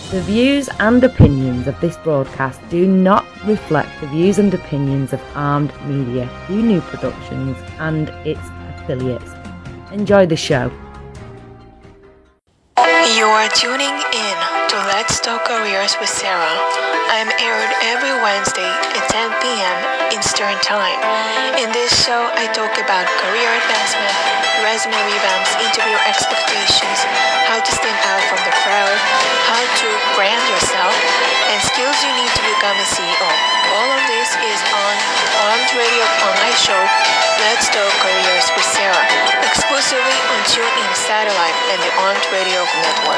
The views and opinions of this broadcast do not reflect the views and opinions of Armed Media, New Productions and its affiliates. Enjoy the show. You are tuning in to Let's Talk Careers with Sarah. I'm aired every Wednesday at 10 p.m. Eastern Time. In this show, I talk about career advancement, resume revamps, interview expectations, how to stand out from the crowd, how to brand yourself, and skills you need to become a CEO. All of this is on Armed Radio online show, Let's Talk Careers with Sarah, exclusively on TuneIn Satellite and the Armed Radio Network.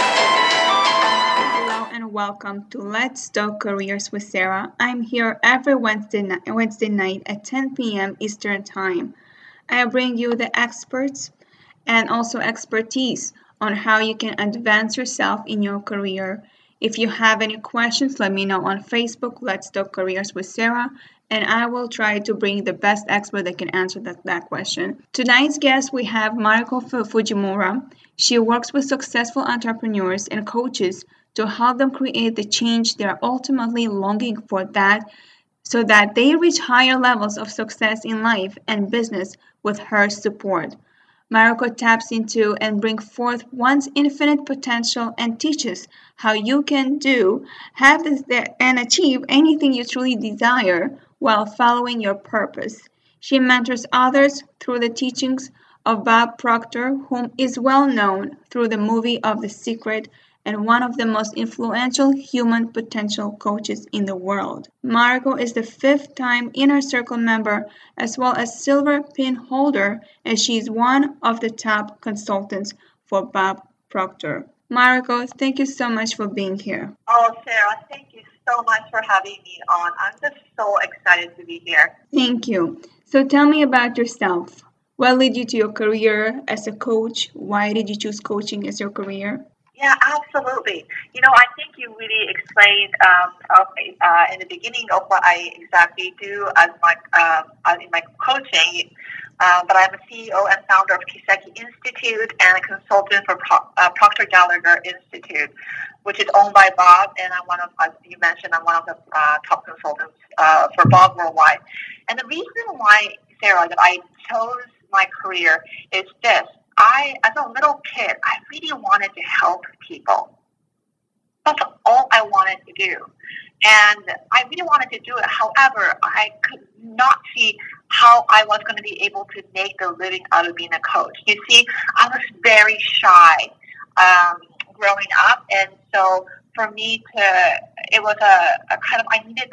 Hello and welcome to Let's Talk Careers with Sarah. I'm here every Wednesday night at 10 p.m. Eastern Time. I bring you the experts and also expertise on how you can advance yourself in your career. If you have any questions, let me know on Facebook, Let's Talk Careers with Sarah, and I will try to bring the best expert that can answer that question. Tonight's guest, we have Mariko Fujimura. She works with successful entrepreneurs and coaches to help them create the change they're ultimately longing for, that so that they reach higher levels of success in life and business with her support. Mariko taps into and brings forth one's infinite potential and teaches how you can have this and achieve anything you truly desire while following your purpose. She mentors others through the teachings of Bob Proctor, whom is well known through the movie of The Secret and one of the most influential human potential coaches in the world. Mariko is the 5th-time Inner Circle member as well as silver pin holder, and she is one of the top consultants for Bob Proctor. Mariko, thank you so much for being here. Oh, Sarah, thank you so much for having me on. I'm just so excited to be here. Thank you. So tell me about yourself. What led you to your career as a coach? Why did you choose coaching as your career? Yeah, absolutely. I think you really explained in the beginning of what I exactly do as in my coaching. But I'm a CEO and founder of Kiseki Institute and a consultant for Proctor Gallagher Institute, which is owned by Bob. And I'm one of, as you mentioned, I'm one of the top consultants for Bob worldwide. And the reason why, Sarah, that I chose my career is this. As a little kid, I really wanted to help people. That's all I wanted to do. And I really wanted to do it. However, I could not see how I was going to be able to make a living out of being a coach. You see, I was very shy growing up. And so for me it was I needed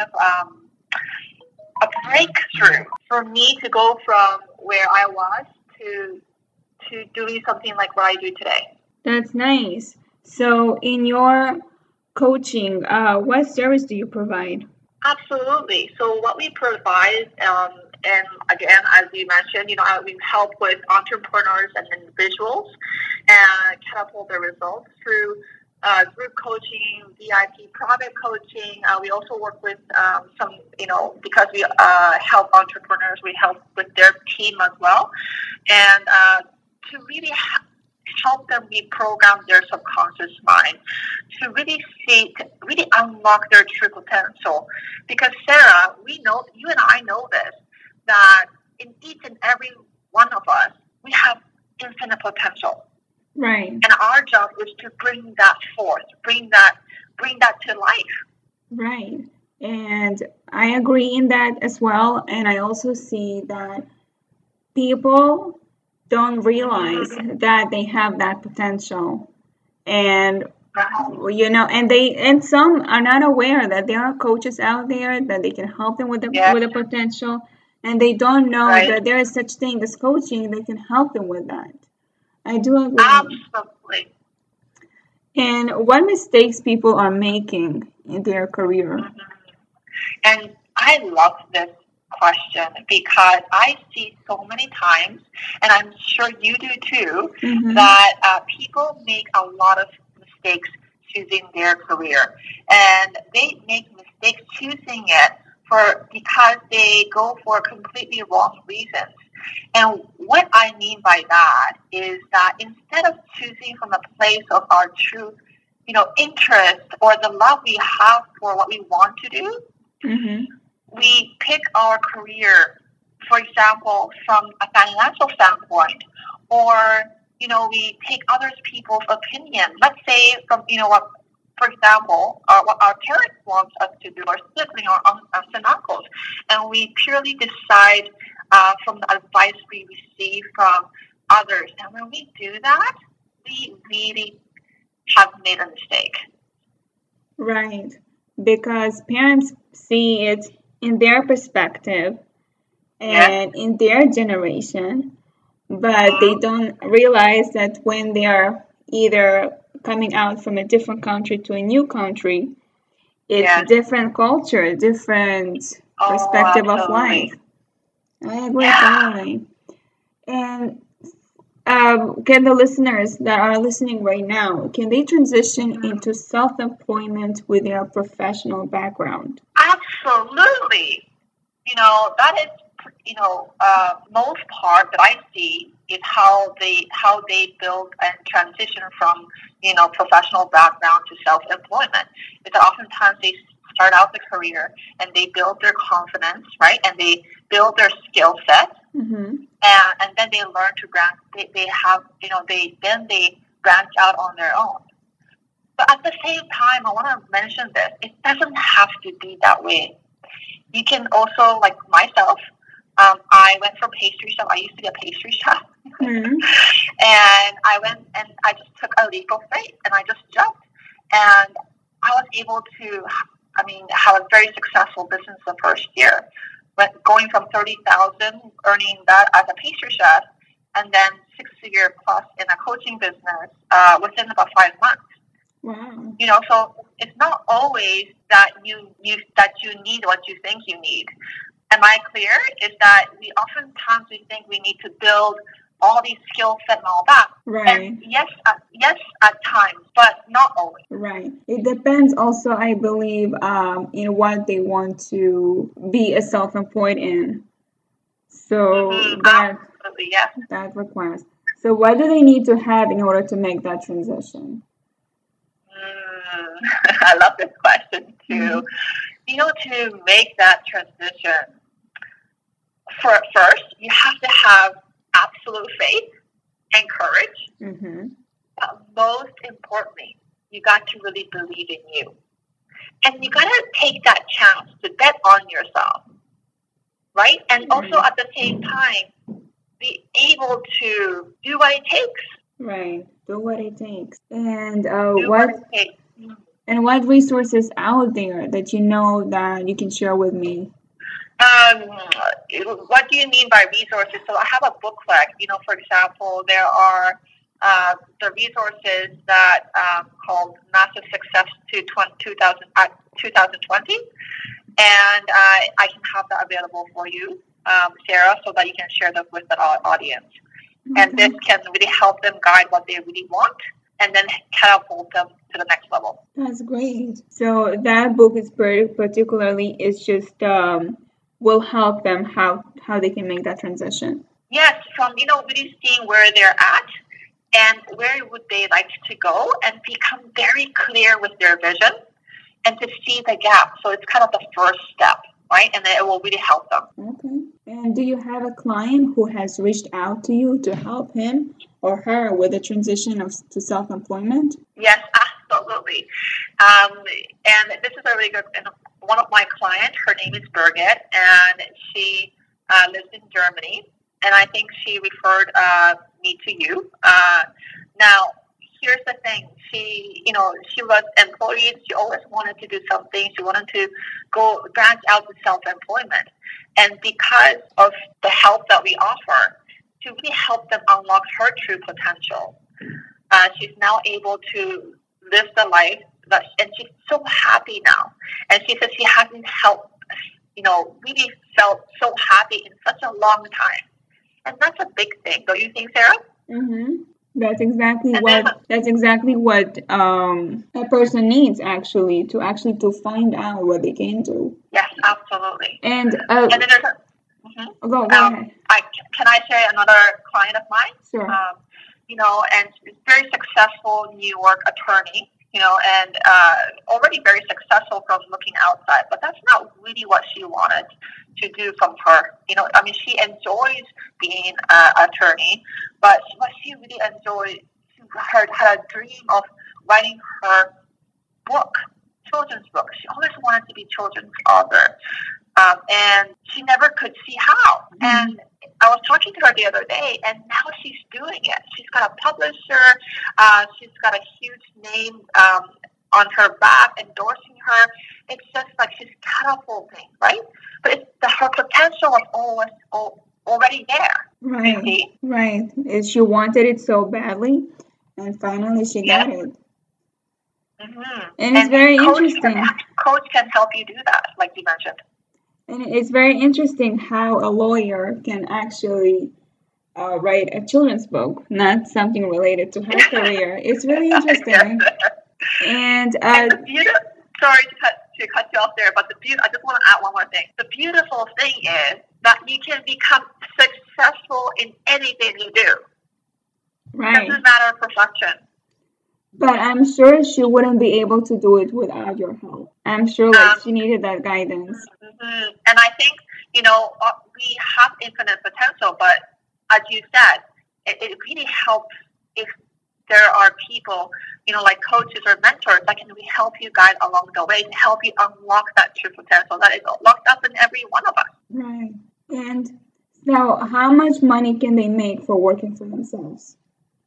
a breakthrough for me to go from where I was to doing something like what I do today. That's nice. So in your coaching, what service do you provide? Absolutely. So what we provide, and again, as you mentioned, we help with entrepreneurs and individuals and catapult their results through group coaching, VIP private coaching. We also work with some, because we help entrepreneurs, we help with their team as well. And to really help them reprogram their subconscious mind, to really unlock their true potential. Because Sarah, we know, you and I know this, that in each and every one of us, we have infinite potential. Right. And our job is to bring that forth, bring that to life. Right. And I agree in that as well. And I also see that people don't realize that they have that potential, and and some are not aware that there are coaches out there that they can help them with the potential, and they don't know that there is such thing as coaching that can help them with that. I do agree. Absolutely. And what mistakes people are making in their career? And I love this question because I see so many times, and I'm sure you do too, that people make a lot of mistakes choosing their career, and they make mistakes choosing it because they go for completely wrong reasons. And what I mean by that is that instead of choosing from a place of our true interest or the love we have for what we want to do, we pick our career, for example, from a financial standpoint, or we take other people's opinion. Let's say from what, for example, what our parents want us to do, or sibling, or aunts and uncles, and we purely decide from the advice we receive from others. And when we do that, we really have made a mistake. Right, because parents see it in their perspective and in their generation, but they don't realize that when they are either coming out from a different country to a new country, it's different culture, different perspective of life. I agree totally. And can the listeners that are listening right now, can they transition into self-employment with their professional background? Absolutely. That is, most part that I see is how they build and transition from, professional background to self-employment. Because oftentimes they start out the career and they build their confidence, right? And they build their skill set. And then they learn to branch. They branch out on their own. But at the same time, I want to mention this: it doesn't have to be that way. You can also, like myself, I went from pastry chef. I used to be a pastry chef, and I went and I just took a leap of faith and I just jumped, and I was able to, have a very successful business the first year. But going from 30,000, earning that as a pastry chef, and then 6-figure plus in a coaching business within about 5 months. Wow. So it's not always that you need what you think you need. Am I clear? Is that we oftentimes think we need to build all these skill set and all that. Right. And yes, at times, but not always. Right. It depends also, I believe, in what they want to be a self-employed in. So absolutely, yes. That requires. So what do they need to have in order to make that transition? I love this question too. To make that transition, first, you have to have absolute faith and courage. But most importantly, you got to really believe in you. And you got to take that chance to bet on yourself, right? And also at the same time, be able to do what it takes. Right, do what it takes. And what resources out there that that you can share with me? What do you mean by resources? So I have a booklet. For example, there are the resources that called Massive Success to 2020, and I can have that available for you, Sarah, so that you can share them with the audience. Okay. And this can really help them guide what they really want, and then catapult them to the next level. That's great. So that book is particularly, it's just will help them how they can make that transition. Yes, from really seeing where they're at and where would they like to go, and become very clear with their vision and to see the gap. So it's kind of the first step, right? And then it will really help them. Okay. And do you have a client who has reached out to you to help him or her with the transition to self-employment? Yes, absolutely. And this is a really good, one of my clients, her name is Birgit, and she lives in Germany. And I think she referred me to you. Now, here's the thing. She was employed. She always wanted to do something. She wanted to go branch out to self-employment. And because of the help that we offer, to really help them unlock her true potential, she's now able to live the life and she's so happy now. And she says she hasn't really felt so happy in such a long time. And that's a big thing, don't you think, Sarah? Mm-hmm. That's exactly what a person needs to find out what they can do. Yes, absolutely. And then there's go ahead. Can I share another client of mine? Sure. And she's a very successful New York attorney. and already very successful from looking outside. But that's not really what she wanted to do from her. I mean, she enjoys being an attorney, but what she really enjoyed, she had a dream of writing her book, children's book. She always wanted to be children's author, and she never could see how. And I was talking to her the other day, and now she's doing it. She's got a publisher. She's got a huge name on her back endorsing her. It's just like she's catapulting, right? But her potential was already there. Right. She wanted it so badly, and finally she got it. Mm-hmm. And it's very interesting. Coach can help you do that, like you mentioned. And it's very interesting how a lawyer can actually write a children's book, not something related to her career. It's really interesting. And sorry to cut you off there, but I just want to add one more thing. The beautiful thing is that you can become successful in anything you do. Right. It doesn't matter perfection. But I'm sure she wouldn't be able to do it without your help. I'm sure she needed that guidance. Mm-hmm. And I think, we have infinite potential, but as you said, it really helps if there are people, like coaches or mentors that can really help you guide along the way and help you unlock that true potential that is locked up in every one of us. Right. And so how much money can they make for working for themselves?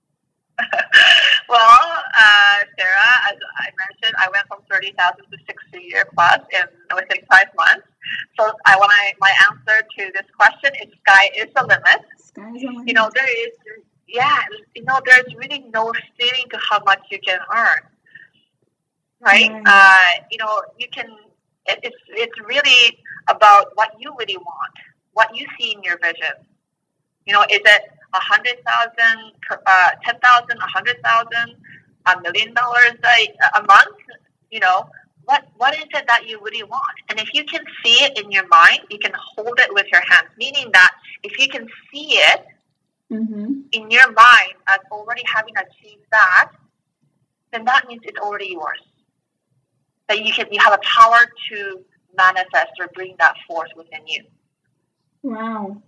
Well, Sarah, as I mentioned, I went from 30,000 to 60 plus within 5 months. So my answer to this question is sky is the limit. Sky is the limit. There's really no ceiling to how much you can earn, right? You can. It's really about what you really want, what you see in your vision. Is it 100,000, 10,000, 100,000, $1 million a month? What is it that you really want? And if you can see it in your mind, you can hold it with your hands. Meaning that if you can see it in your mind as already having achieved that, then that means it's already yours. That you have a power to manifest or bring that force within you. Wow.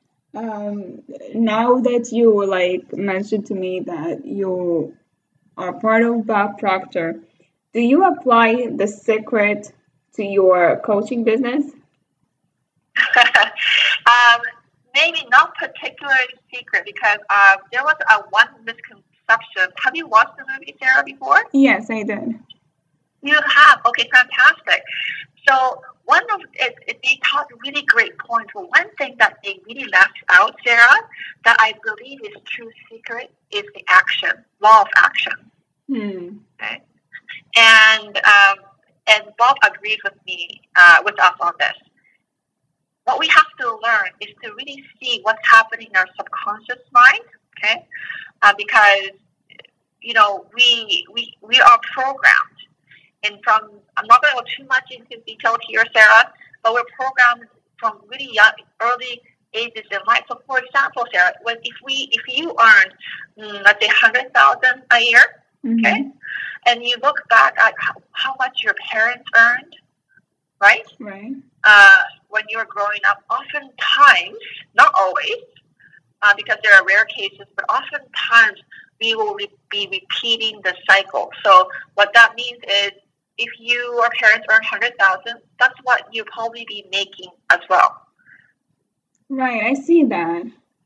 Now that you mentioned to me that you are part of Bob Proctor, do you apply the secret to your coaching business? Maybe not particularly secret because there was one misconception. Have you watched the movie, Sarah, before? Yes, I did. You have? Okay, fantastic. So they taught really great points. Well, one thing that they really left out, Sarah, that I believe is true secret is the action, law of action. Okay, and Bob agreed with me, with us on this. What we have to learn is to really see what's happening in our subconscious mind. Okay, because we are programmed. And I'm not going to go too much into detail here, Sarah, but we're programmed from really young, early ages in life. So, for example, Sarah, if you earn, let's say, 100,000 a year, okay, and you look back at how much your parents earned, right? Right. When you were growing up, oftentimes, not always, because there are rare cases, but oftentimes we will be repeating the cycle. So, what that means is, if your parents earn 100,000, that's what you'll probably be making as well. Right, I see that.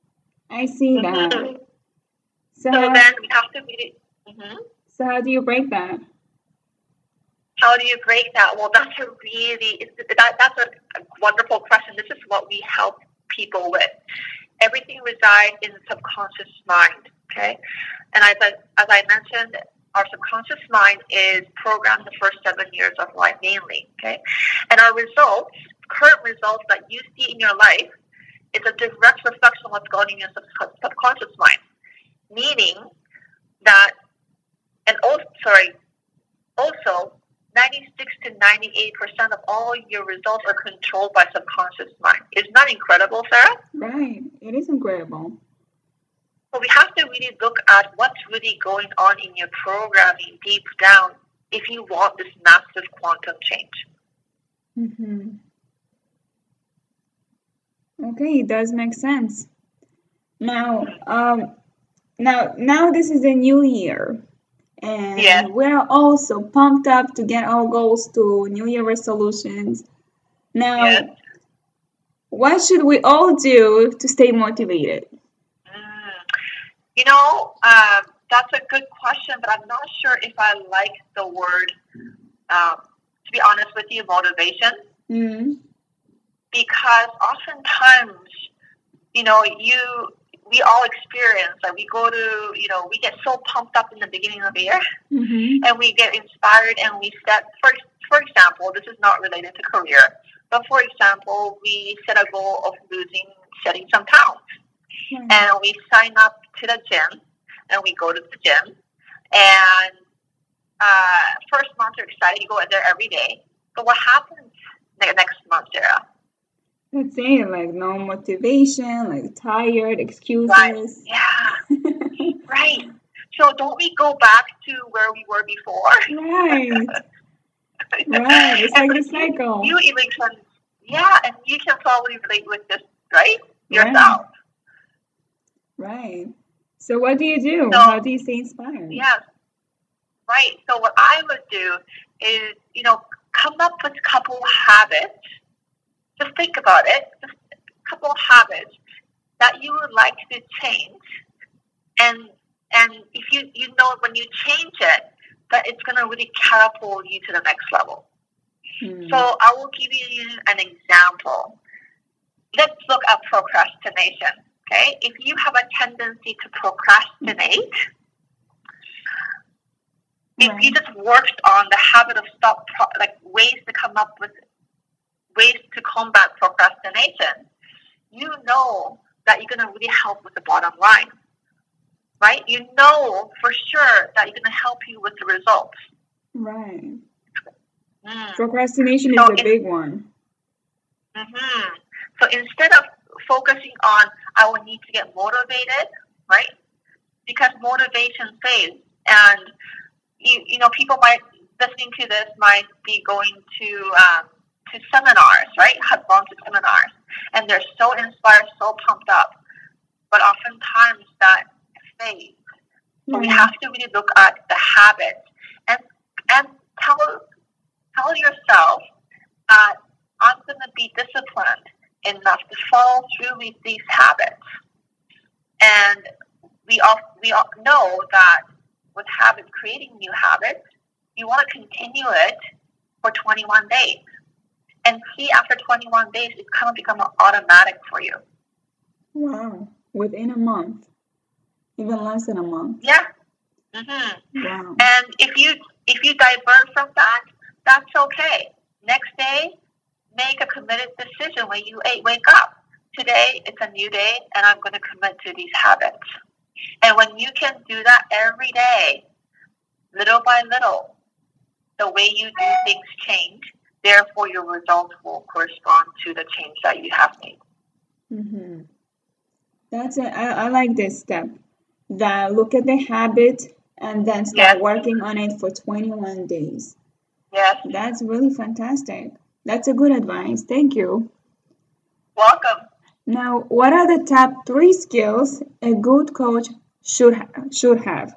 So then we have to be. So how do you break that? How do you break that? Well, that's a wonderful question. This is what we help people with. Everything resides in the subconscious mind. Okay, and as I mentioned, our subconscious mind is programmed the first 7 years of life mainly, okay? And our results, current results that you see in your life, is a direct reflection of what's going on in your subconscious mind. Meaning that, also 96 to 98% of all your results are controlled by subconscious mind. Isn't that incredible, Sarah? Right, it is incredible. So we have to really look at what's really going on in your programming deep down if you want this massive quantum change. Mm-hmm. Okay, it does make sense. Now, now this is a new year, and Yes. we're also pumped up to get our goals to New Year resolutions. Now, Yes. what should we all do to stay motivated? You know, that's a good question, but I'm not sure if I like the word, to be honest with you, motivation. Mm-hmm. Because oftentimes, you know, we all experience, like we go to, you know, we get so pumped up in the beginning of the year, Mm-hmm. and we get inspired, and we set, for example, this is not related to career, but for example, we set a goal of shedding some pounds. Right. And we sign up to the gym, and we go to the gym, and first month you're excited, you go in there every day. But what happens next month, Sarah? Let's say like no motivation, like tired, excuses. Right. Yeah. Right. So don't we go back to where we were before? Right. Right. It's like the cycle. You even can, yeah, and you can probably relate with this, right? Yourself. Right. So what do you do? So, how do you stay inspired? Yeah. Right. So what I would do is, you know, come up with a couple habits. Just think about it. Just a couple habits that you would like to change. And if you know when you change it, that it's going to really catapult you to the next level. So I will give you an example. Let's look at procrastination. Okay, if you have a tendency to procrastinate, if you just worked on the habit of ways to come up with ways to combat procrastination, you know that you're going to really help with the bottom line, right? You know for sure that you're going to help you with the results. Right. Procrastination is a big one. Mm-hmm. So instead of focusing on, I will need to get motivated, right? Because motivation fades, and you know, people listening to this might be going to seminars, right? Have gone to seminars, and they're so inspired, so pumped up, but oftentimes that fades. So we have to really look at the habits and tell yourself, I'm going to be disciplined enough to follow through with these habits. And we all know that with creating new habits, you want to continue it for 21 days. And see, after 21 days, it's kind of become automatic for you. Wow. Within a month. Even less than a month. Yeah. Mm-hmm. Wow. And if you divert from that, that's okay. Next day, make a committed decision when you wake up. Today, it's a new day, and I'm going to commit to these habits. And when you can do that every day, little by little, the way you do things change. Therefore, your results will correspond to the change that you have made. Mm-hmm. That's it. I like this step. That look at the habit and then start working on it for 21 days. Yes. That's really fantastic. That's a good advice. Thank you. Welcome. Now, what are the top 3 skills a good coach should have?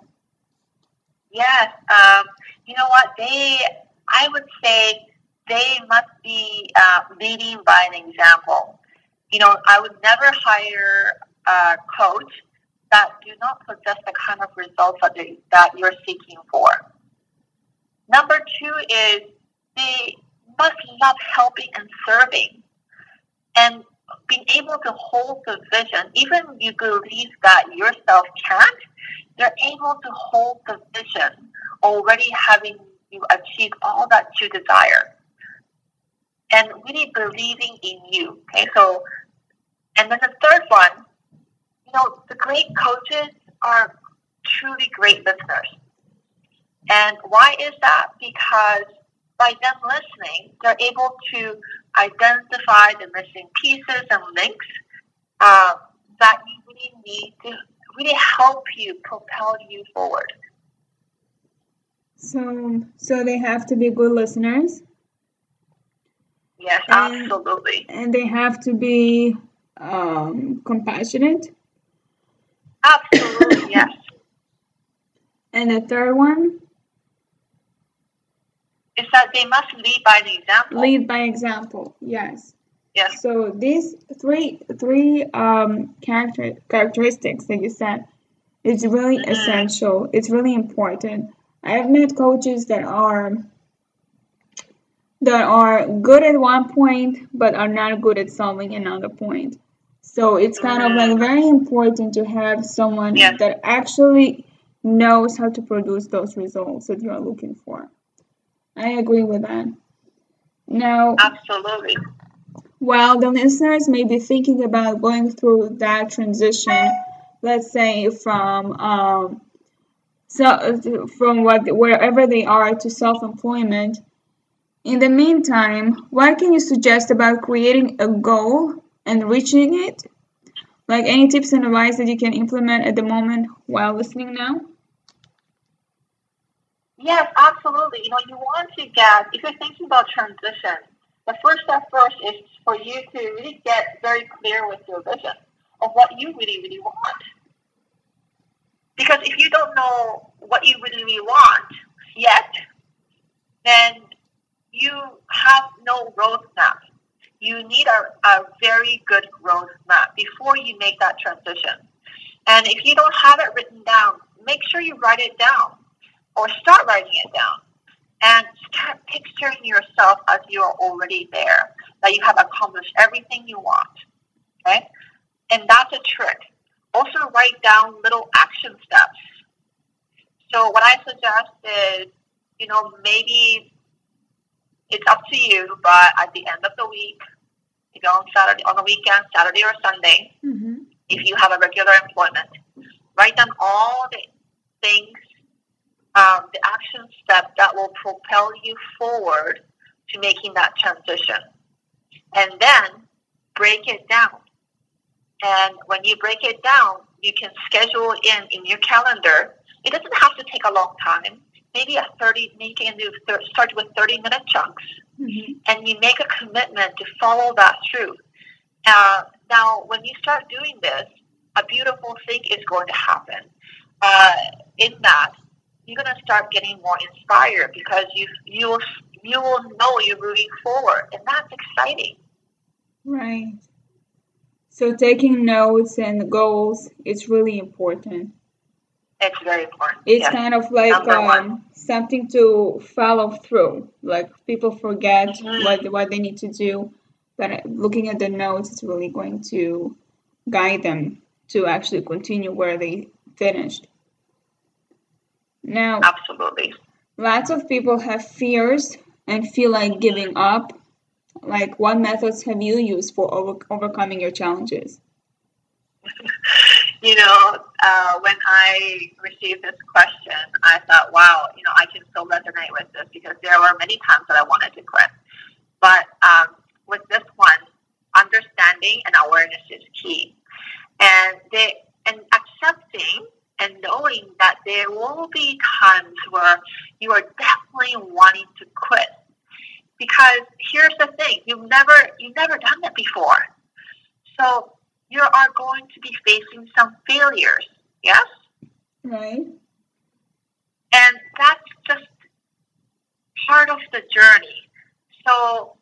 Yes. You know what? I would say they must be leading by an example. You know, I would never hire a coach that do not possess the kind of results that you're seeking for. Number 2 is they must love helping and serving, and being able to hold the vision. Even if you believe that yourself can't, they're able to hold the vision, already having you achieve all that you desire, and really believing in you. Okay, so, and then the third one, you know, the great coaches are truly great listeners. And why is that? Because by them listening, they're able to identify the missing pieces and links that you really need to really help you propel you forward. So they have to be good listeners. Yes, absolutely. And they have to be compassionate. Absolutely, yes. And the third one is that they must lead by an example. Lead by example, yes. Yes. So these three characteristics that you said is really essential. It's really important. I have met coaches that are good at one point but are not good at solving another point. So it's kind of like very important to have someone that actually knows how to produce those results that you're looking for. I agree with that. Now, absolutely. While the listeners may be thinking about going through that transition, let's say from wherever they are to self-employment, in the meantime, what can you suggest about creating a goal and reaching it? Like any tips and advice that you can implement at the moment while listening now? Yes, absolutely. You want to get, if you're thinking about transition, the first step first is for you to really get very clear with your vision of what you really, really want. Because if you don't know what you really, really want yet, then you have no roadmap. You need a very good roadmap before you make that transition. And if you don't have it written down, make sure you write it down or start writing it down and start picturing yourself as you are already there, that you have accomplished everything you want. Okay? And that's a trick. Also write down little action steps. So what I suggest is, maybe it's up to you, but at the end of the week, on the weekend, Saturday or Sunday, if you have a regular employment, write down all the things, the action steps that will propel you forward to making that transition. And then break it down. And when you break it down, you can schedule in your calendar. It doesn't have to take a long time. Maybe you can start with 30-minute chunks. And you make a commitment to follow that through. Now, when you start doing this, a beautiful thing is going to happen. In that, you're going to start getting more inspired because you will know you're moving forward, and that's exciting. Right. So taking notes and goals is really important. It's very important. It's kind of like something to follow through. Like people forget what they need to do, but looking at the notes is really going to guide them to actually continue where they finished. Now, absolutely. Lots of people have fears and feel like giving up. Like, what methods have you used for overcoming your challenges? When I received this question, I thought, wow, I can still resonate with this because there were many times that I wanted to quit. But with this one, understanding and awareness is key. And accepting and knowing that there will be times where you are definitely wanting to quit. Because here's the thing, you've never done that before. So you are going to be facing some failures, yes? Right. And that's just part of the journey. So,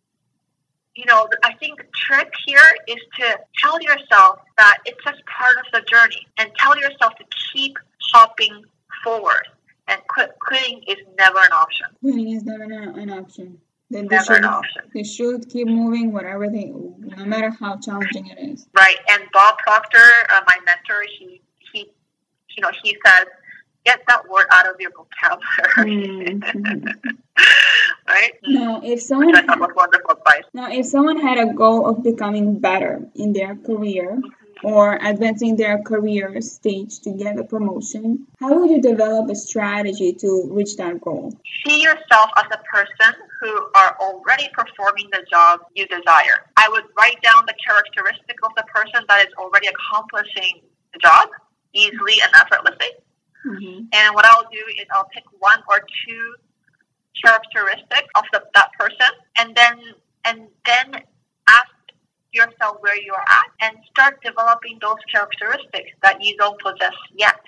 I think the trick here is to tell yourself that it's just part of the journey and tell yourself to keep hopping forward. And quitting is never an option. Quitting is never an option. Never an option. They should keep moving no matter how challenging it is. Right. And Bob Proctor, my mentor, he says, get that word out of your vocabulary. Right? Now, if someone had a goal of becoming better in their career or advancing their career stage to get a promotion, how would you develop a strategy to reach that goal? See yourself as a person who are already performing the job you desire. I would write down the characteristic of the person that is already accomplishing the job easily and effortlessly. And what I'll do is I'll pick one or two characteristics of that person, and then ask yourself where you're at and start developing those characteristics that you don't possess yet.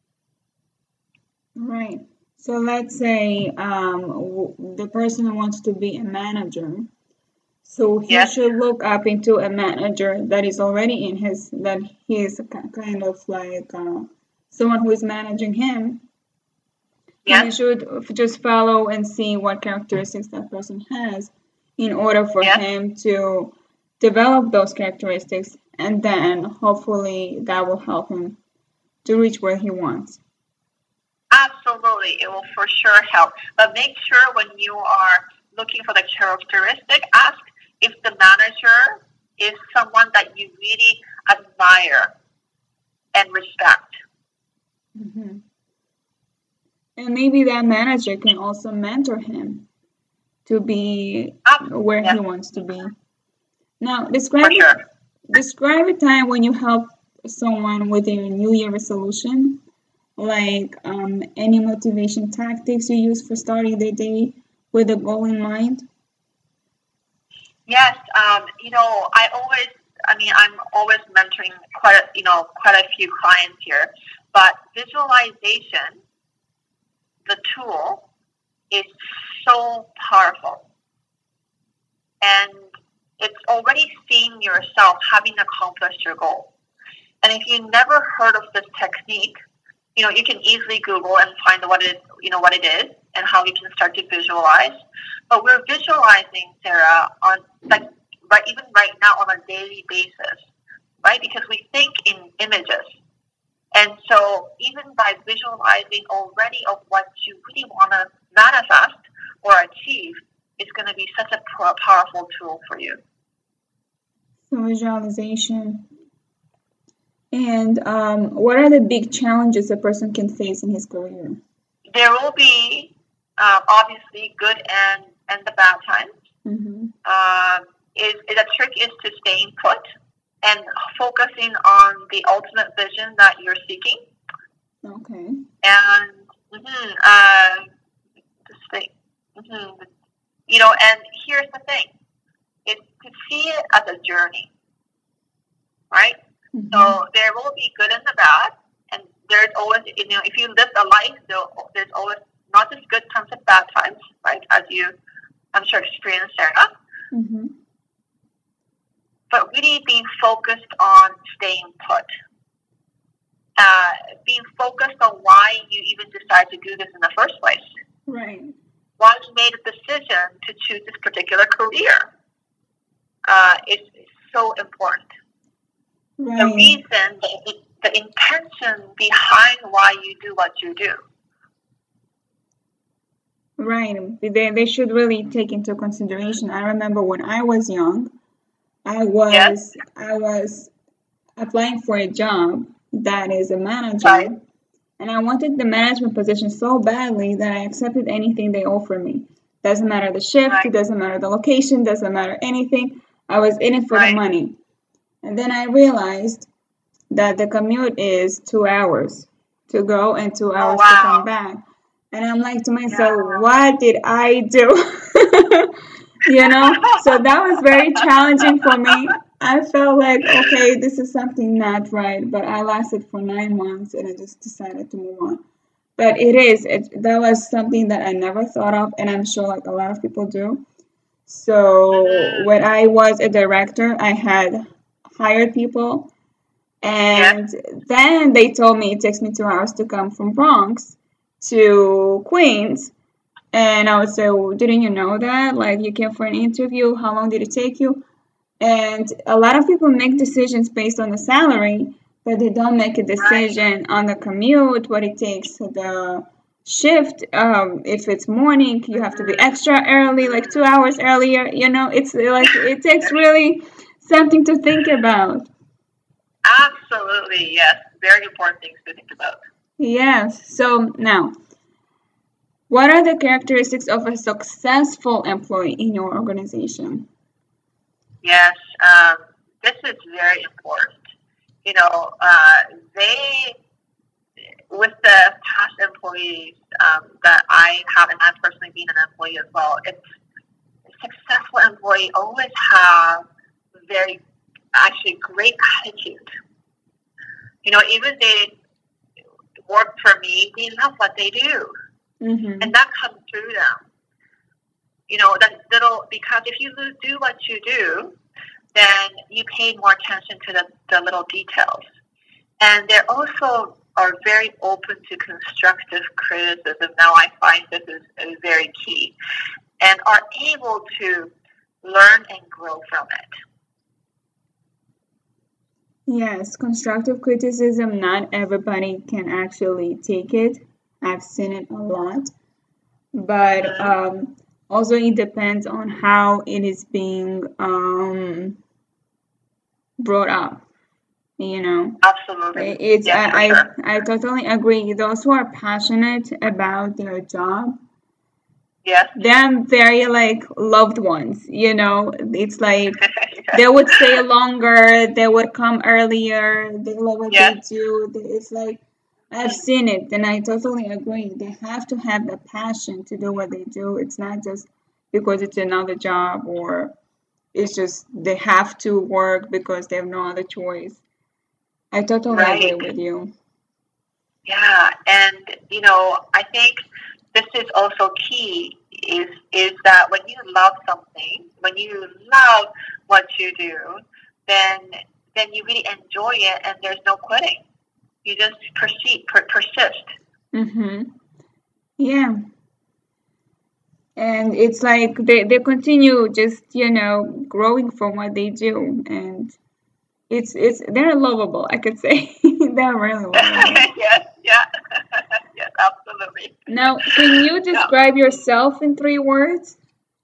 Right. So let's say the person wants to be a manager. So he should look up into a manager that is already that he is kind of like someone who is managing him. And he should just follow and see what characteristics that person has in order for him to develop those characteristics, and then hopefully that will help him to reach where he wants. Absolutely, it will for sure help. But make sure when you are looking for the characteristic, ask if the manager is someone that you really admire and respect. And maybe that manager can also mentor him to be where he wants to be. Now, describe a time when you help someone with a New Year resolution, like any motivation tactics you use for starting the day with a goal in mind. Yes, I'm always mentoring quite a few clients here, but visualization, the tool, is so powerful, and it's already seeing yourself having accomplished your goal. And if you never heard of this technique, you can easily Google and find what it is and how you can start to visualize. But we're visualizing, Sarah, on even right now on a daily basis, right? Because we think in images. And so even by visualizing already of what you really want to manifest or achieve, it's going to be such a powerful tool for you. So visualization. And what are the big challenges a person can face in his career? There will be obviously good and the bad times. The trick is to staying put and focusing on the ultimate vision that you're seeking. Okay. And and here's the thing: it's to see it as a journey, right? So there will be good and the bad, and there's always, if you live a life, there's always not just good times and bad times, right? As you, I'm sure, experienced, Sarah. But really being focused on staying put. Being focused on why you even decided to do this in the first place. Right. Why you made a decision to choose this particular career. It's so important. Right. The reason, the intention behind why you do what you do. Right. They should really take into consideration. I remember when I was young, I was applying for a job that is a manager, and I wanted the management position so badly that I accepted anything they offered me. Doesn't matter the shift, it doesn't matter the location, doesn't matter anything. I was in it for the money. And then I realized that the commute is 2 hours to go and 2 hours to come back. And I'm like to myself, what did I do? So that was very challenging for me. I felt like, okay, this is something not right. But I lasted for 9 months and I just decided to move on. But that was something that I never thought of, and I'm sure like a lot of people do. So when I was a director, I had hired people, and then they told me it takes me 2 hours to come from Bronx to Queens. And I would say, well, didn't you know that? Like, you came for an interview. How long did it take you? And a lot of people make decisions based on the salary, but they don't make a decision on the commute, what it takes, the shift. If it's morning, you have to be extra early, like 2 hours earlier. It's like it takes really something to think about. Absolutely, yes. Very important things to think about. Yes. So now, what are the characteristics of a successful employee in your organization? Yes, this is very important. with the past employees that I have, and I've personally been an employee as well, it's successful employee always have very actually great attitude. Even they work for me, they love what they do, and that comes through them. That little, because if you do what you do, then you pay more attention to the little details, and they also are very open to constructive criticism. Now I find this is very key, and are able to learn and grow from it. Yes, constructive criticism, not everybody can actually take it. I've seen it a lot. But also it depends on how it is being brought up. Absolutely. It's sure. I totally agree. Those who are passionate about their job, yes, they're very like loved ones. It's like they would stay longer, they would come earlier, they love what they do. It's like I've seen it, and I totally agree. They have to have the passion to do what they do. It's not just because it's another job, or it's just they have to work because they have no other choice. I totally agree with you. Yeah, and I think this is also key is that when you love something, when you love what you do, then you really enjoy it, and there's no quitting. You just persist. Yeah. And it's like they continue just growing from what they do, and it's they're lovable, I could say. They're really lovable. Yes, yeah. Yes, absolutely. Now, can you describe yourself in 3 words?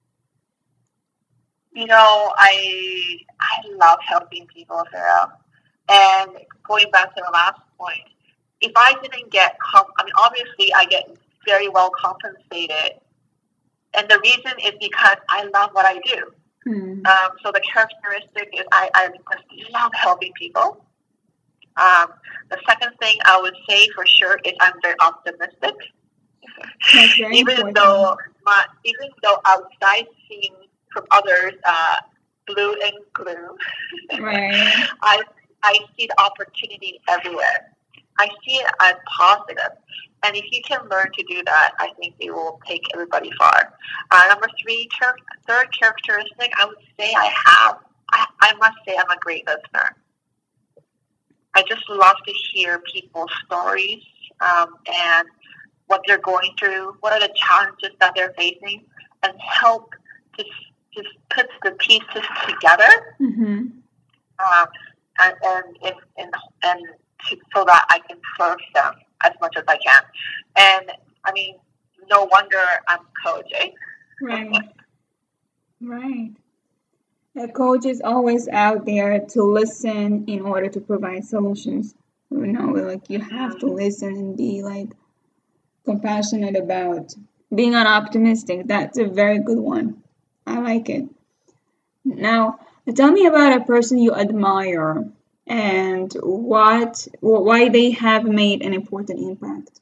I love helping people, Sarah. And going back to the last point, if I didn't get, obviously I get very well compensated. And the reason is because I love what I do. So the characteristic is I just love helping people. The second thing I would say for sure is I'm very optimistic. Even though outside seeing from others blue and gloom, right. I see the opportunity everywhere. I see it as positive. And if you can learn to do that, I think it will take everybody far. Number 3, third characteristic, I would say I must say I'm a great listener. I just love to hear people's stories and what they're going through, what are the challenges that they're facing, and help to just put the pieces together, so that I can serve them as much as I can. And no wonder I'm coach. Right. A coach is always out there to listen in order to provide solutions. You have to listen and be like compassionate about being optimistic. That's a very good one. I like it. Now, tell me about a person you admire and why they have made an important impact.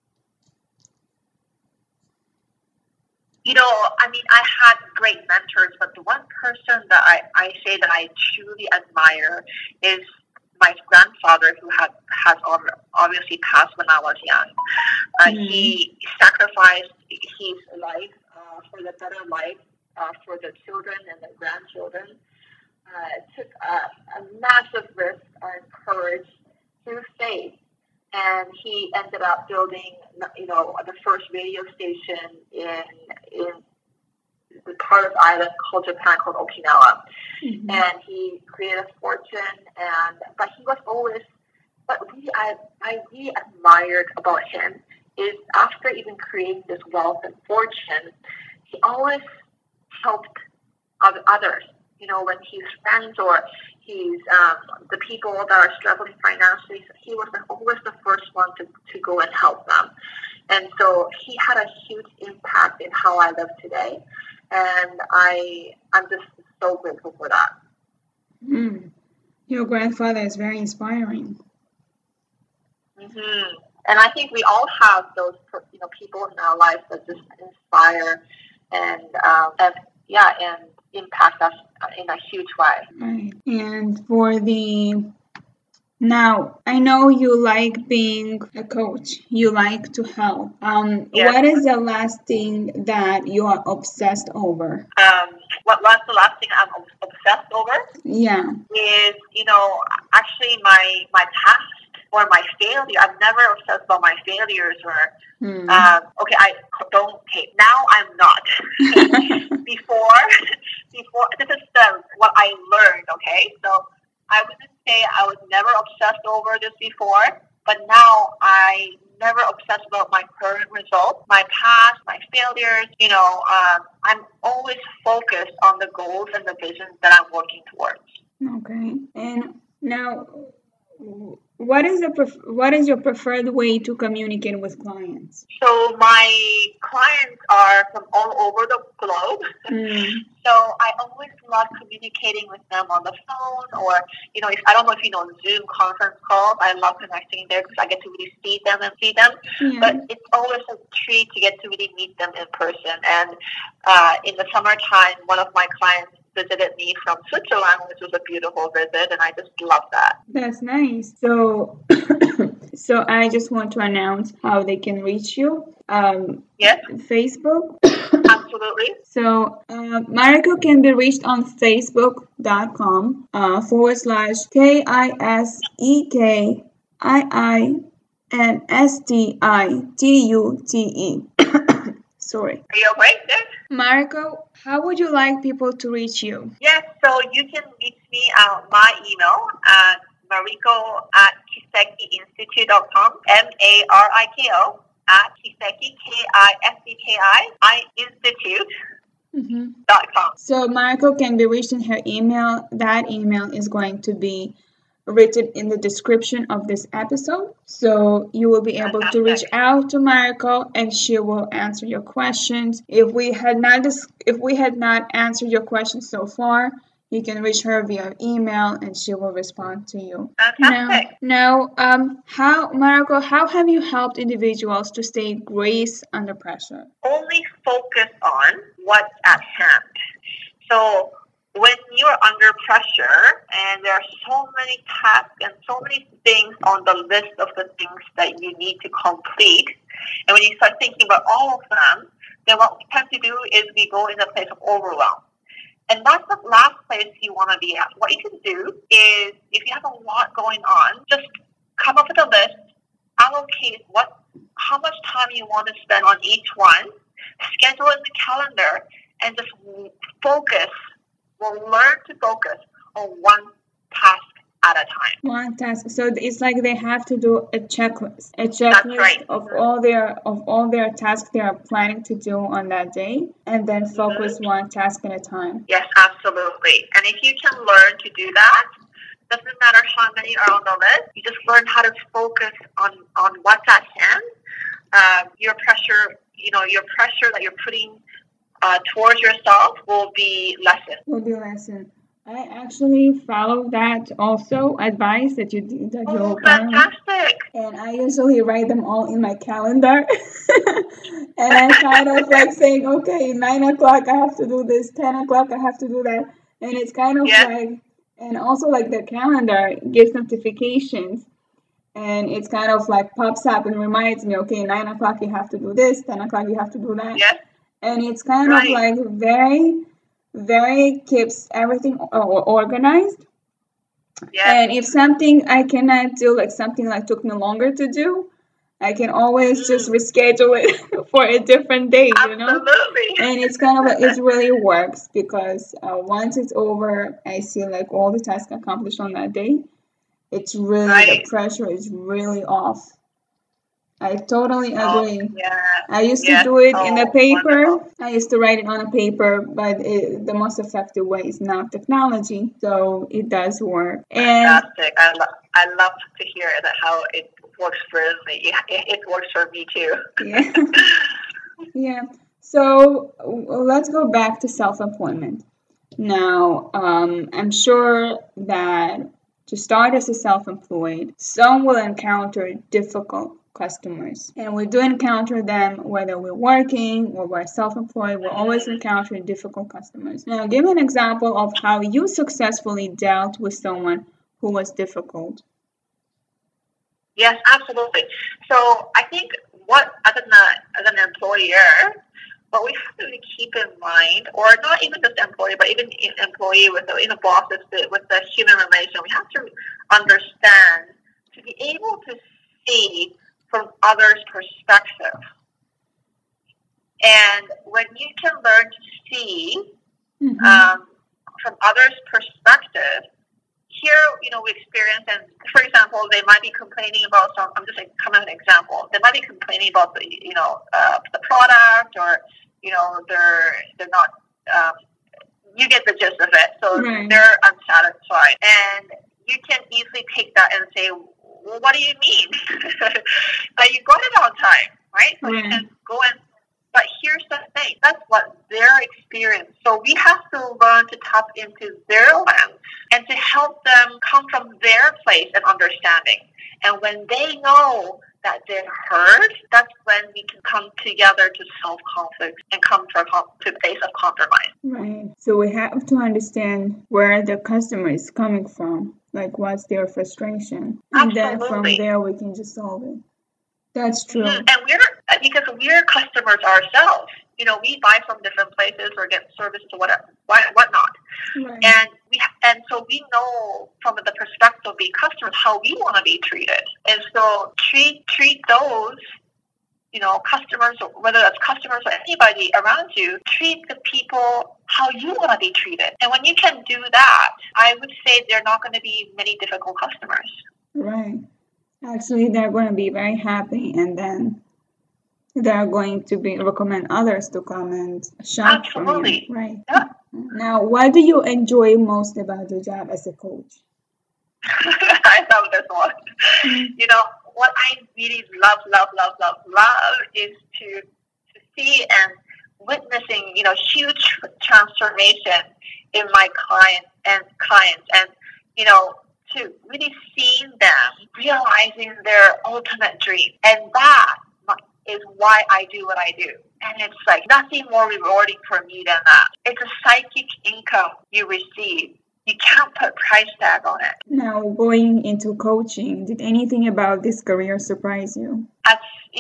I had great mentors, but the one person that I say that I truly admire is my grandfather, who has obviously passed when I was young. He sacrificed his life for the better life for the children and the grandchildren. Took a massive risk and courage through faith, and he ended up building, the first radio station in the part of the island called Japan, called Okinawa. And he created a fortune, but he was always, what I really admired about him is after even creating this wealth and fortune, he always helped others. When his friends or the people that are struggling financially, he was always the first one to go and help them. And so he had a huge impact in how I live today. And I'm just so grateful for that. Your grandfather is very inspiring. And I think we all have those, people in our lives that just inspire and impact us in a huge way. Right. And now, I know you like being a coach. You like to help. Yes. What is the last thing that you are obsessed over? What's the last thing I'm obsessed over? Yeah. Is, actually my past or my failure. I'm never obsessed about my failures or, now I'm not. Before, this is what I learned, okay? So I wouldn't say I was never obsessed over this before, but now I never obsessed about my current results, my past, my failures. I'm always focused on the goals and the visions that I'm working towards. Okay. And now, what is your preferred way to communicate with clients? So my clients are from all over the globe. So I always love communicating with them on the phone, or I don't know if you know Zoom conference calls. I love connecting there because I get to really see them. Yeah. But it's always a treat to get to really meet them in person. And in the summertime, one of my clients visited me from Switzerland, which was a beautiful visit, and I just love that. That's nice. So, so I just want to announce how they can reach you. Yes. Facebook. Absolutely. So, Mariko can be reached on facebook.com /KISEKIINSTITUTE. Sorry. Are you okay there? Mariko, how would you like people to reach you? Yes, so you can reach me at my email at mariko@kisekiinstitute.com, MARIKO @Kiseki, KISEKI institute.com. So Mariko can be reached in her email. That email is going to be written in the description of this episode. So you will be able to reach out to Mariko and she will answer your questions. If we had not answered your questions so far, you can reach her via email and she will respond to you. Fantastic. Now, Mariko, how have you helped individuals to stay grace under pressure? Only focus on what's at hand. So when you're under pressure and there are so many tasks and so many things on the list of the things that you need to complete, and when you start thinking about all of them, then what we tend to do is we go in a place of overwhelm. And that's the last place you want to be at. What you can do is, if you have a lot going on, just come up with a list, allocate how much time you want to spend on each one, schedule it in the calendar, and just focus. Learn to focus on one task at a time. One task. So it's like they have to do a checklist. That's right. of all their tasks they are planning to do on that day, and then focus one task at a time. Yes, absolutely. And if you can learn to do that, doesn't matter how many are on the list. You just learn how to focus on what's at hand. Your pressure that you're putting towards yourself will be lessened. I actually follow that also advice that you fantastic. And I usually write them all in my calendar. And I'm kind of like saying, okay, 9 o'clock I have to do this, 10 o'clock I have to do that. And it's kind of like, and also like the calendar gives notifications. And it's kind of like pops up and reminds me, okay, 9 o'clock you have to do this, 10 o'clock you have to do that. Yes. And it's kind of like very, very keeps everything organized. Yes. And if something I cannot do, like something like took me longer to do, I can always just reschedule it for a different day, Absolutely. And it's kind of like, it really works because once it's over, I see like all the tasks accomplished on that day. It's really, the pressure is really off. I totally agree. I used to do it in a paper. Wonderful. I used to write it on a paper, but the most effective way is now technology. So it does work. Fantastic. I love to hear that how it works for me. It works for me too. Yeah. Yeah. So let's go back to self-employment. Now, I'm sure that to start as a self-employed, some will encounter customers. And we do encounter them whether we're working or we're self-employed. We're always encountering difficult customers. Now, give me an example of how you successfully dealt with someone who was difficult. Yes, absolutely. So I think as an employer, what we have to really keep in mind, or not even just employee, but even employee with the bosses with the human relation, we have to understand to be able to see from others' perspective. And when you can learn to see from others' perspective, here, we experience, and for example, they might be complaining about I'm just coming with an example. They might be complaining about the product, or, they're not, you get the gist of it. So they're unsatisfied. And you can easily take that and say, well, what do you mean? That you got it on time, right? So you can go but here's the thing, that's what their experience. So we have to learn to tap into their lens and to help them come from their place and understanding. And when they know that they're heard, that's when we can come together to solve conflicts and come to a place of compromise. Right. So we have to understand where the customer is coming from, like what's their frustration. And then from there we can just solve it. That's true. And because we're customers ourselves. We buy from different places or get service to whatnot. Right. And so we know from the perspective of being customers how we want to be treated. And so treat those, customers, whether that's customers or anybody around you, treat the people how you want to be treated. And when you can do that, I would say there are not going to be many difficult customers. Right. Actually, they're going to be very happy, and then they're going to recommend others to come and shop from you. Right. Yeah. Now, what do you enjoy most about your job as a coach? I love this one. What I really love is to see and witnessing, huge transformation in my clients and to really seeing them realizing their ultimate dream. And that is why I do what I do. And it's like nothing more rewarding for me than that. It's a psychic income you receive. You can't put price tag on it. Now, going into coaching, did anything about this career surprise you? At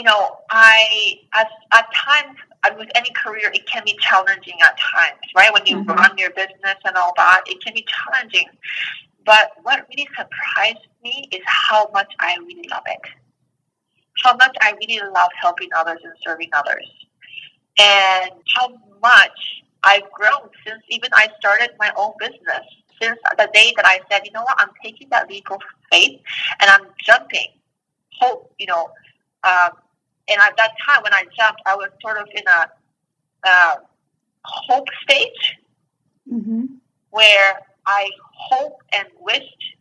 times, with any career, it can be challenging at times, right? When you run your business and all that, it can be challenging. But what really surprised me is how much I really love it. How much I really love helping others and serving others. And how much I've grown since even I started my own business. Since the day that I said, you know what, I'm taking that leap of faith and I'm jumping. Hope, and at that time when I jumped, I was sort of in a hope stage where I hoped and wished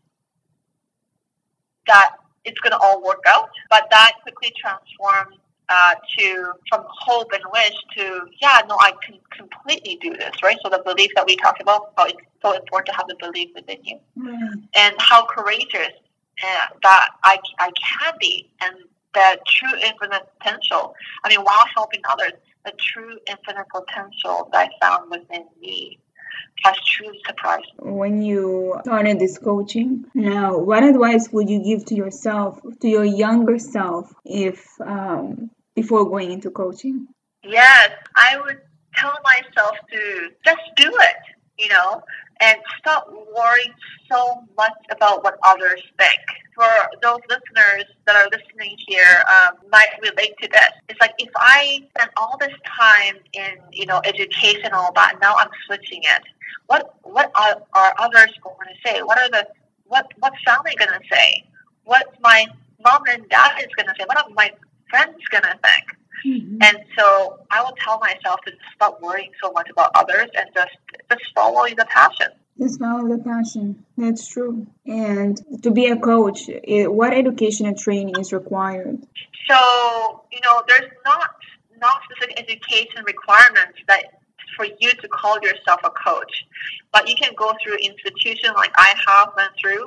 that it's going to all work out. But that quickly transformed from hope and wish to, I can completely do this, right? So the belief that we talked about, how it's so important to have the belief within you. And how courageous that I can be, and the true infinite potential. While helping others, the true infinite potential that I found within me has truly surprised me. When you started this coaching, now what advice would you give to yourself, to your younger self, if before going into coaching? Yes, I would tell myself to just do it, and stop worrying so much about what others think. For those listeners that are listening here, might relate to this. It's like if I spend all this time in, education and all that, now I'm switching it. What are others going to say? What's family going to say? What's my mom and dad is going to say? What are my friends going to think? And so I will tell myself to stop worrying so much about others and just follow the passion. Just follow the passion. That's true. And to be a coach, what education and training is required? So, there's not specific education requirements that for you to call yourself a coach. But you can go through institutions like I have went through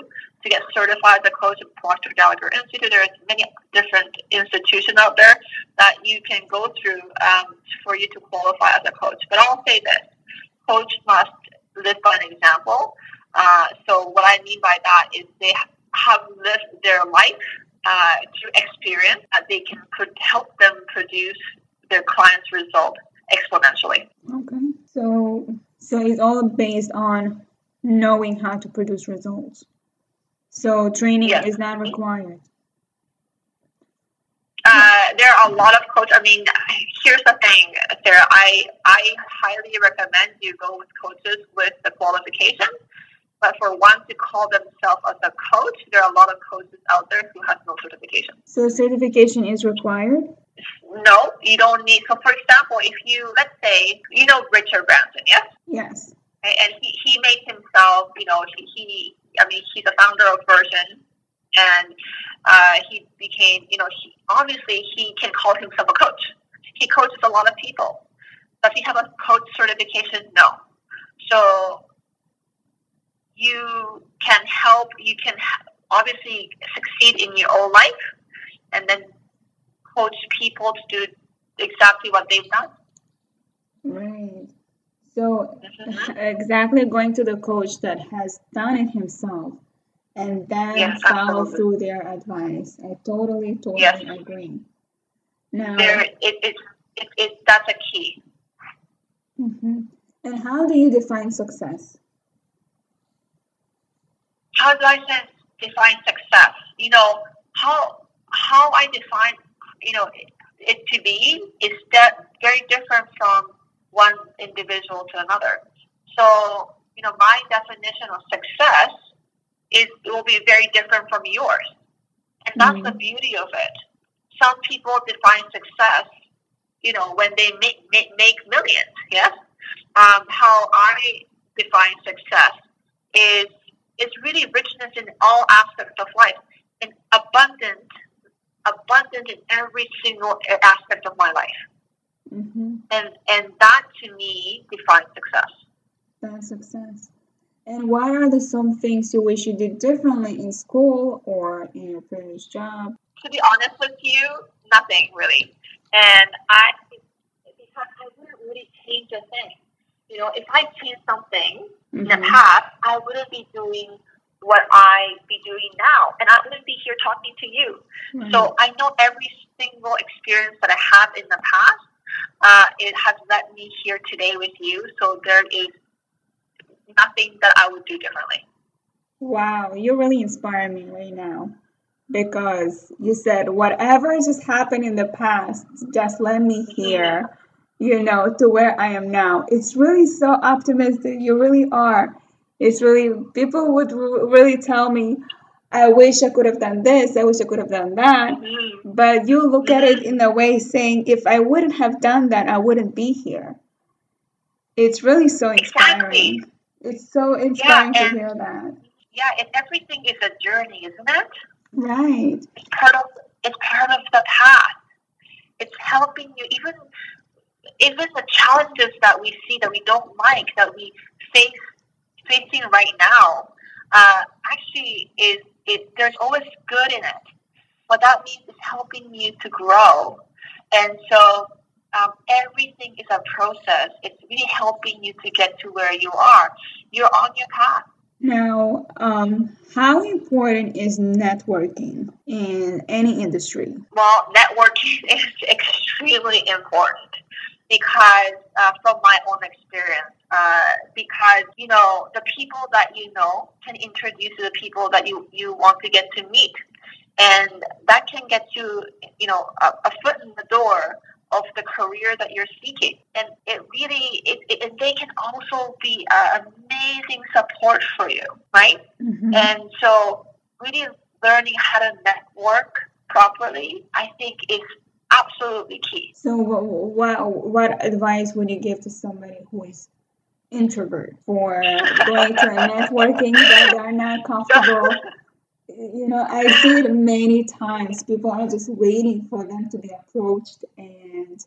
to get certified as a coach at Proctor Gallagher Institute. There's many different institutions out there that you can go through for you to qualify as a coach. But I'll say this, coach must live by an example. So what I mean by that is they have lived their life through experience that they can help them produce their clients' result exponentially. Okay. So it's all based on knowing how to produce results. So training is not required. There are a lot of coaches. I mean, here's the thing, Sarah. I highly recommend you go with coaches with the qualification. But for one to call themselves as a coach, there are a lot of coaches out there who have no certification. So certification is required? No, you don't need. So for example, if you, let's say, you know Richard Branson, yes? Yes. And he made himself, he's the founder of Version, and he became, obviously he can call himself a coach. He coaches a lot of people. Does he have a coach certification? No. So you can obviously succeed in your own life and then coach people to do exactly what they've done. Right. So exactly going to the coach that has done it himself and then follow through their advice. I totally agree. Now, that's a key. Mm-hmm. And how do you define success? How do I define success? How I define, it to be is that very different from one individual to another. So, my definition of success will be very different from yours. And that's the beauty of it. Some people define success, when they make millions, yes? How I define success is really richness in all aspects of life, and abundant in every single aspect of my life. Mm-hmm. And that to me defines success. That's success. And what are some things you wish you did differently in school or in your previous job? To be honest with you, nothing really. And because I wouldn't really change a thing. If I changed something in the past, I wouldn't be doing what I be doing now, and I wouldn't be here talking to you. Mm-hmm. So I know every single experience that I have in the past, it has led me here today with you. So there is nothing that I would do differently. Wow, you really inspire me right now, because you said whatever just happened in the past just led me here, to where I am now. It's really so optimistic. You really are. It's really, people would really tell me, I wish I could have done this, I wish I could have done that. Mm-hmm. But you look at it in a way saying, if I wouldn't have done that, I wouldn't be here. It's really so inspiring. Exactly. It's so inspiring to hear that. Yeah, and everything is a journey, isn't it? Right. It's part of the path. It's helping you, even the challenges that we see that we don't like, that we facing right now, actually there's always good in it. What that means is helping you to grow. And so everything is a process. It's really helping you to get to where you are. You're on your path. Now, how important is networking in any industry? Well, networking is extremely important because from my own experience, because, the people that can introduce you to the people that you want to get to meet. And that can get you, a foot in the door of the career that you're seeking. And it really, they can also be amazing support for you, right? Mm-hmm. And so really learning how to network properly, I think, is absolutely key. So what advice would you give to somebody who is introvert for going to a networking that they're not comfortable? I see it many times. People are just waiting for them to be approached, and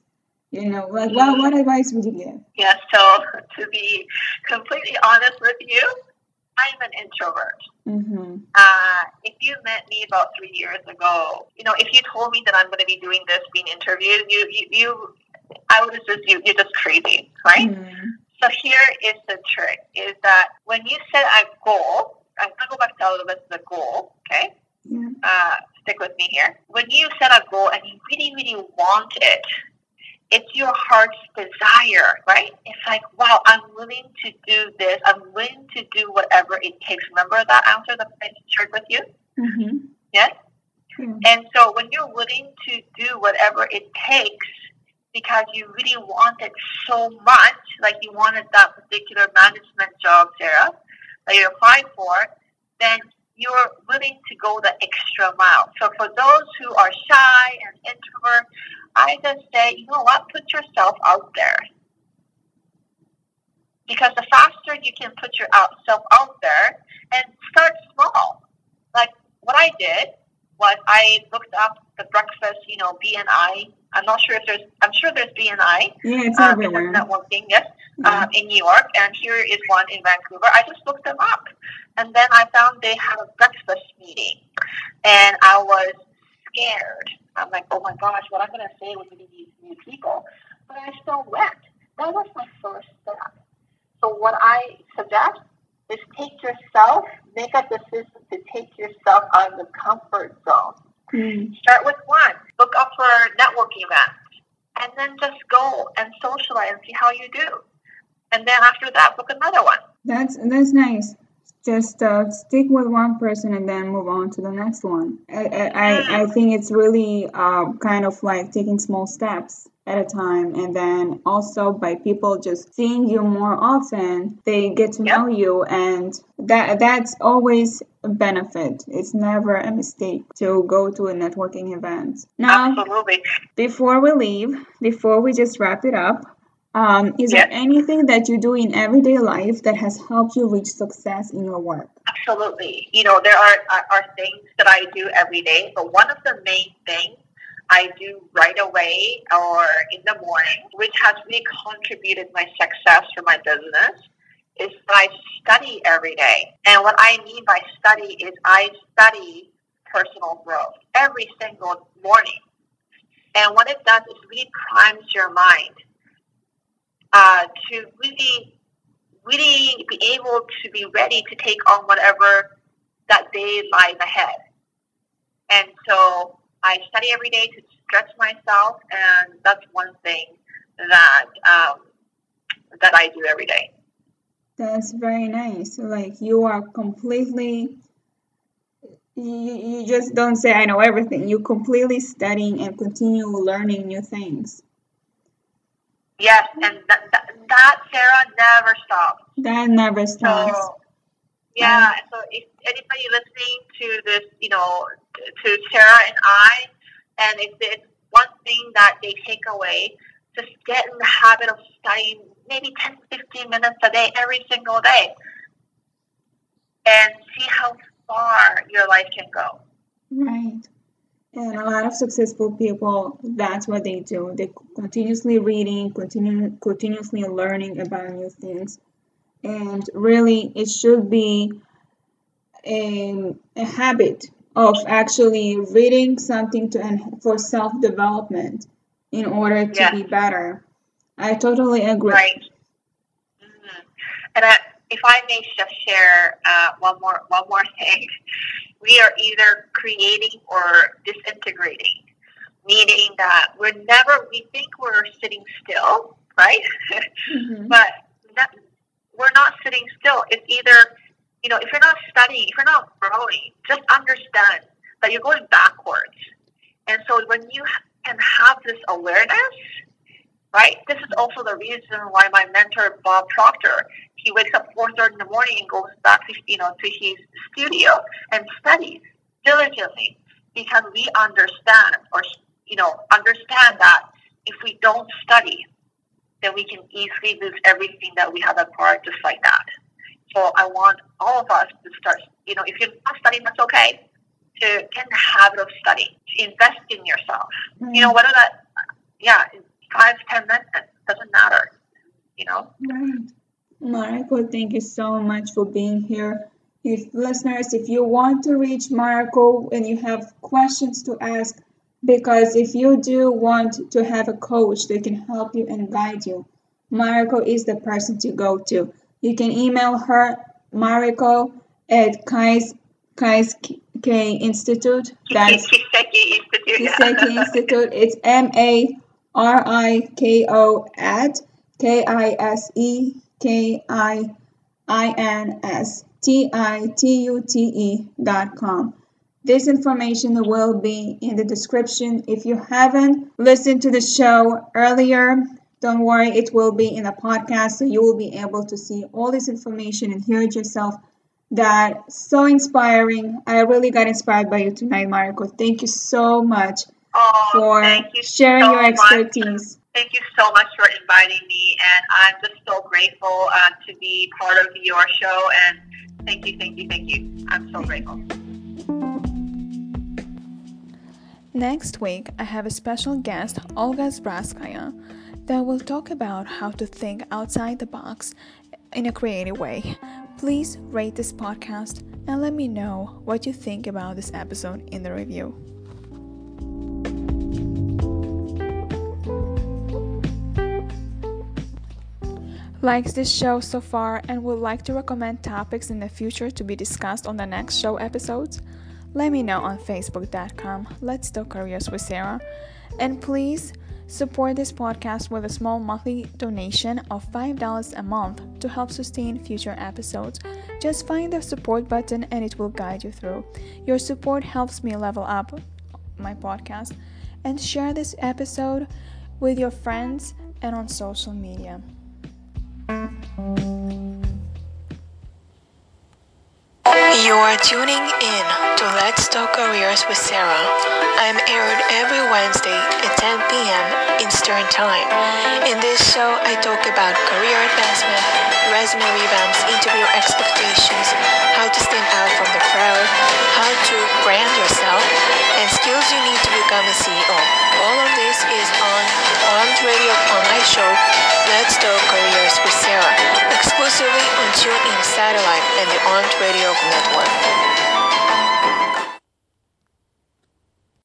what advice would you give? Yeah, so to be completely honest with you, I'm an introvert. Mm-hmm. If you met me about 3 years ago, if you told me that I'm going to be doing this, being interviewed, I would just you're just crazy, right? Mm-hmm. So here is the trick: is that when you set a goal, I'm going to go back to a little bit to the goal, okay? Yeah. Stick with me here. When you set a goal and you really, really want it, it's your heart's desire, right? It's like, wow, I'm willing to do this. I'm willing to do whatever it takes. Remember that answer that I shared with you? Mm-hmm. Yes? Yeah. And so when you're willing to do whatever it takes because you really want it so much, like you wanted that particular management job, Sarah, that you applied for, then you're willing to go the extra mile. So for those who are shy and introvert, I just say, you know what, put yourself out there. Because the faster you can put yourself out there and start small. Like what I did was I looked up the breakfast, BNI. I'm sure there's BNI. Yeah, it's everywhere. Business networking, yes, in New York, and here is one in Vancouver. I just looked them up. And then I found they had a breakfast meeting. And I was scared. I'm like, oh my gosh, what I'm going to say with these new people. But I still went. That was my first step. So what I suggest is make a decision to take yourself out of the comfort zone. Start with one. Look up for networking events. And then just go and socialize and see how you do. And then after that, book another one. That's nice. Just stick with one person and then move on to the next one. I think it's really kind of like taking small steps at a time, and then also by people just seeing you more often, they get to know you, and that's always a benefit. It's never a mistake to go to a networking event. Now, absolutely. Before we just wrap it up, is there anything that you do in everyday life that has helped you reach success in your work? Absolutely. There are things that I do every day, but one of the main things I do right away or in the morning, which has really contributed my success for my business, is that I study every day. And what I mean by study is I study personal growth every single morning. And what it does is really primes your mind to really be able to be ready to take on whatever that day lies ahead. And so I study every day to stretch myself, and that's one thing that I do every day. That's very nice. Like you are completely, you just don't say I know everything. You completely studying and continue learning new things. Yes, and that Sarah never stops. That never stops. So, so if anybody listening to this, to Sarah and I, and if it's one thing that they take away, just get in the habit of studying maybe 10, 15 minutes a day, every single day, and see how far your life can go. Right. And a lot of successful people, that's what they do. They continuously reading, continuously learning about new things. And really, it should be a habit of actually reading something for self-development in order to be better. I totally agree. Right. Mm-hmm. And if I may just share one more thing, we are either creating or disintegrating, meaning that we think we're sitting still, right? Mm-hmm. But we're not sitting still. It's either, if you're not studying, if you're not growing, just understand that you're going backwards. And so when you can have this awareness, right? This is also the reason why my mentor, Bob Proctor, he wakes up 4:30 in the morning and goes back to his studio and studies diligently, because we understand that if we don't study, then we can easily lose everything that we have acquired just like that. So I want all of us to start, if you're not studying, that's okay, to get in the habit of studying, to invest in yourself. Mm-hmm. Whether that, 5-10 minutes, doesn't matter, Right. Marco, thank you so much for being here. If listeners, if you want to reach Marco and you have questions to ask, because if you do want to have a coach that can help you and guide you, Mariko is the person to go to. You can email her, Mariko at Kais K Institute. That's Kiseki Institute. Kiseki Institute. It's MARIKO at KISEKIINSTITUTE.com. This information will be in the description. If you haven't listened to the show earlier, don't worry, it will be in a podcast, so you will be able to see all this information and hear it yourself. That's so inspiring. I really got inspired by you tonight, Mariko. Thank you so much for sharing your expertise. Thank you so much for inviting me, and I'm just so grateful to be part of your show. And thank you. I'm so grateful. Next week, I have a special guest, Olga Zbraskaya, that will talk about how to think outside the box in a creative way. Please rate this podcast and let me know what you think about this episode in the review. Likes this show so far and would like to recommend topics in the future to be discussed on the next show episodes? Let me know on facebook.com, Let's Talk Careers with Sarah. And please support this podcast with a small monthly donation of $5 a month to help sustain future episodes. Just find the support button and it will guide you through. Your support helps me level up my podcast. And share this episode with your friends and on social media. You are tuning in to Let's Talk Careers with Sarah. I'm aired every Wednesday at 10 p.m. Eastern Time. In this show, I talk about career advancement, resume revamps, interview expectations, how to stand out from the crowd, how to brand yourself, and skills you need to become a CEO. All of this is on Armed Radio online show, Let's Talk Careers with Sarah, exclusively on TuneIn Satellite and the Armed Radio Network.